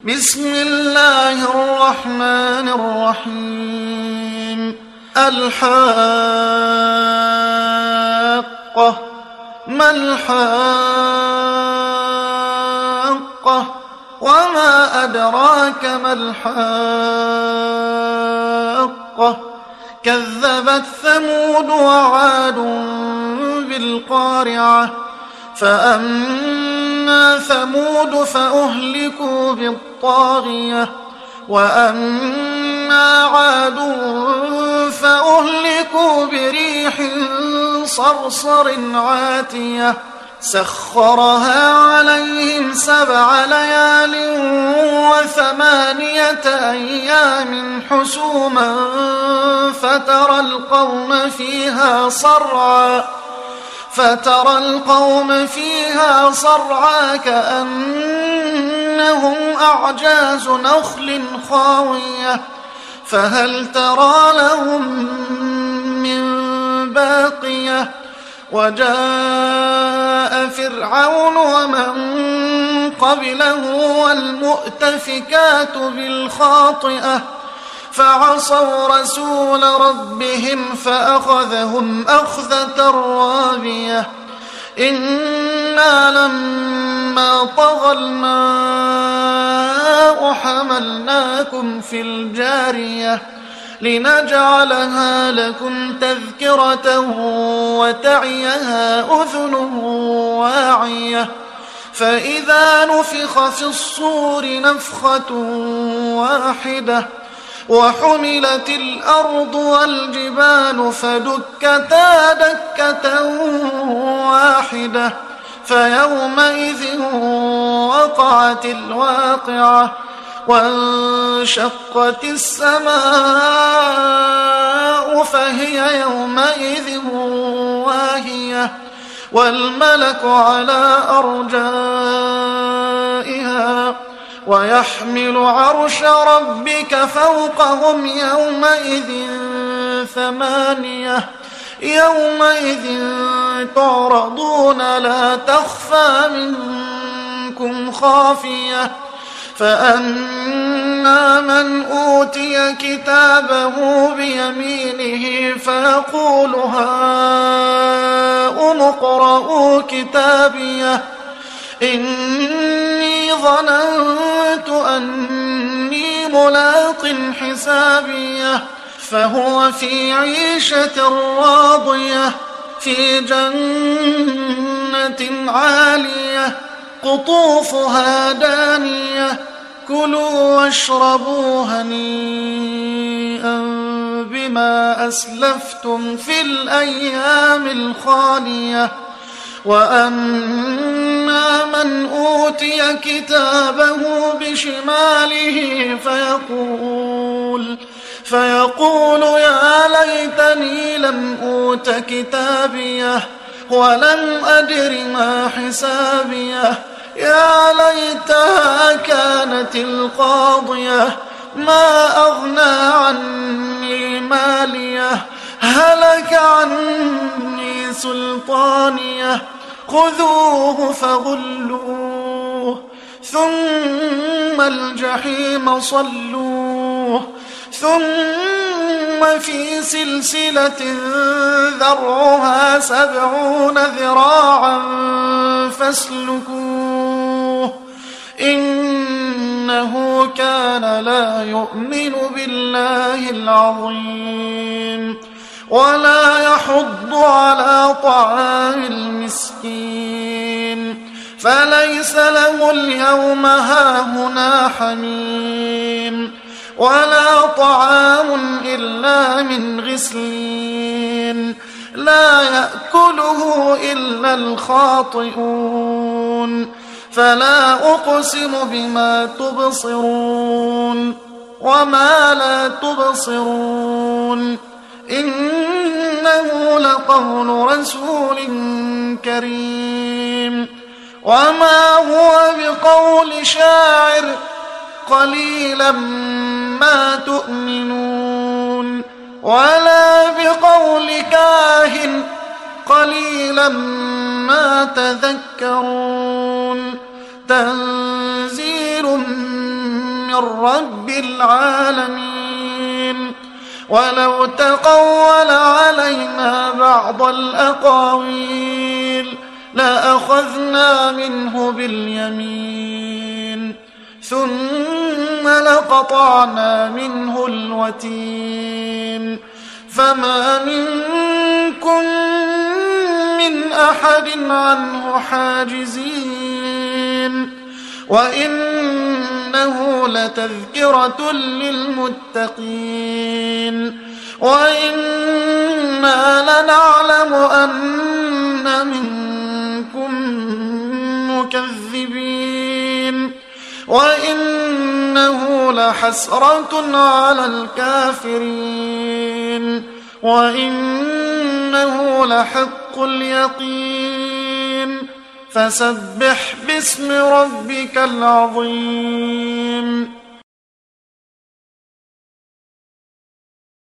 بسم الله الرحمن الرحيم. الحاقة. ما الحاقة؟ وما أدراك ما الحاقة؟ كذبت ثمود وعاد بالقارعة. فأما ثمود فأهلكوا بالطاغية، وأما عاد فأهلكوا بريح صرصر عاتية سخرها عليهم 7 ليال و8 أيام حسوما فترى القوم فيها صرعى كأنهم أعجاز نخل خاوية فهل ترى لهم من باقية. وجاء فرعون ومن قبله والمؤتفكات بالخاطئة فعصوا رسول ربهم فأخذهم أخذة رابية. إنا لما طغى الماء حملناكم في الجارية لنجعلها لكم تذكرة وتعيها أذن واعية. فإذا نفخ في الصور نفخة واحدة وحملت الأرض والجبال فدكتا دكة واحدة فيومئذ وقعت الواقعة وانشقت السماء فهي يومئذ واهية والملك على أرجائها ويحمل عرش ربك فوقهم يومئذ 8 يومئذ تعرضون لا تخفى منكم خافية. فأما من أوتي كتابه بيمينه فيقول هاؤم اقرءوا كتابيه إني ظننت أني ملاق حسابيه فهو في عيشة راضية في جنة عالية قطوفها دانية كلوا واشربوا هنيئا بما أسلفتم في الأيام الخالية. وأما من أوتي كتابه بشماله فيقول يا ليتني لم أوت كتابيه ولم أدر ما حسابيه يا ليتها كانت القاضية ما أغنى عني ماليه هلك عني سلطانيه خذوه فغلوه ثم الجحيم صلوه ثم في سلسلة ذرعها 70 ذراعا فاسلكوه إنه كان لا يؤمن بالله العظيم ولا يحض على طعام المسكين فليس له اليوم هاهنا حميم ولا طعام إلا من غسلين لا يأكله إلا الخاطئون. فلا أقسم بما تبصرون وما لا تبصرون إنه لقول رسول كريم وما هو بقول شاعر قليلا ما تؤمنون ولا بقول كاهن قليلا ما تذكرون تنزيل من رب العالمين. ولو تقول علينا بعض الأقاويل لأخذنا منه باليمين ثم لقطعنا منه الوتين فما منكم من أحد عنه حاجزين. وإنه لتذكرة للمتقين وإنا لنعلم أن منكم مكذبين وإنه لحسرة على الكافرين وإنه لحق اليقين. فسبح باسم ربك العظيم.